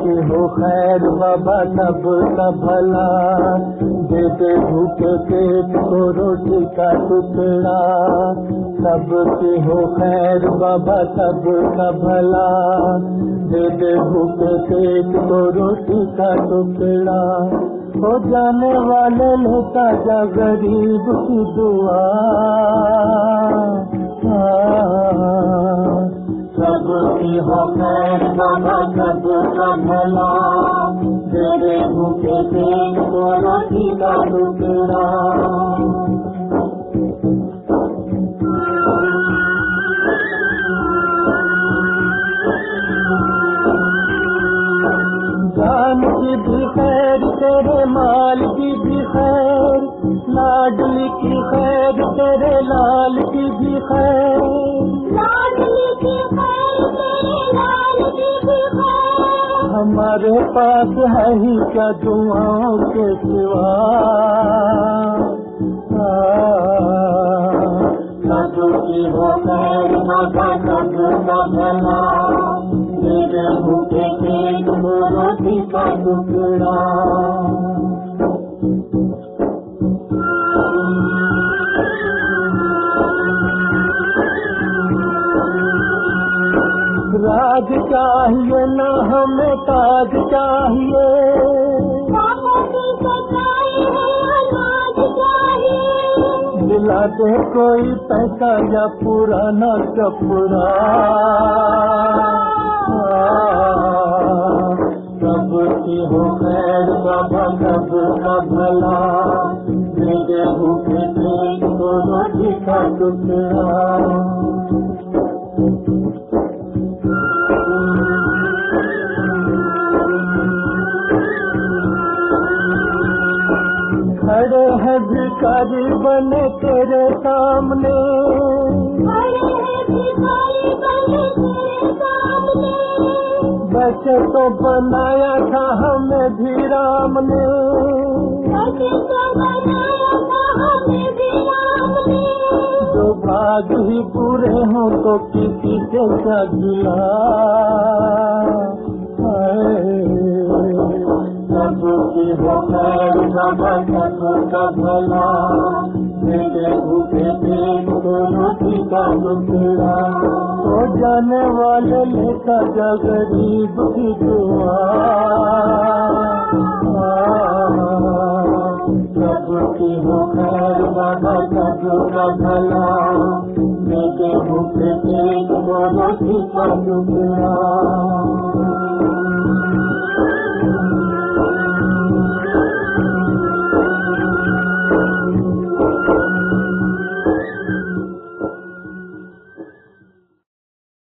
सबके हो खैर बाबा सबका भला, दे दे भूखे पेट को रोटी का टुकड़ा। सबके हो खैर बाबा सबका भला, दे दे भूखे पेट को रोटी का टुकड़ा। हो जाने वाले लेता जा गरीब की दुआ, सबकी हो खैर बाबा सबका भला, दे दे भूखे पेट को रोटी का टुकड़ा। जान की भी खैर तेरे माल की भी खैर, लाडली की खैर तेरे लाल की भी खैर, लाडली की खैर तेरे लाल की भी खैर। हमारे पास है ही क्या दुआओं के सिवा, सबकी हो खैर बाबा सबका भला, दे दे भूखे पेट को रोटी का टुकड़ा। राज चाहिए ना हमें ताज चाहिए, दिला दे कोई पैसा या पुराना कपड़ा। सबकी हो खैर बाबा सबका भला, दे दे भूखे पेट को रोटी का टुकड़ा। खड़े हैं भिखारी बने तेरे सामने, बच्चे तो बनाया था हमें भी राम ने, जो भाग ही पूरे हों तो किसी से क्या गिला। सबकी हो खैर बाबा सबका भला, दे दे भूखे पेट को रोटी का टुकड़ा। हो जाने वाले लेता जा गरीब की दुआ, सबकी हो खैर बाबा सबका भला, दे दे भूखे पेट को रोटी का टुकड़ा।